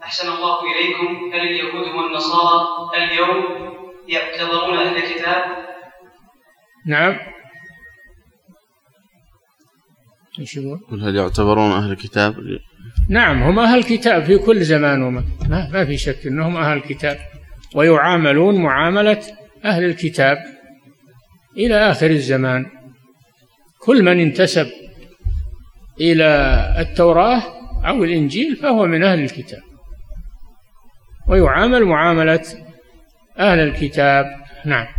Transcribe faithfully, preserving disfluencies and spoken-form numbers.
أحسن الله إليكم، هل اليهود والنصارى اليوم يعتبرون أهل الكتاب؟ نعم. قل هل يعتبرون أهل الكتاب؟ نعم، هم أهل الكتاب في كل زمان وما ما في شك أنهم أهل الكتاب، ويعاملون معاملة أهل الكتاب إلى آخر الزمان. كل من انتسب إلى التوراة أو الإنجيل فهو من أهل الكتاب، ويعامل معاملة أهل الكتاب. نعم.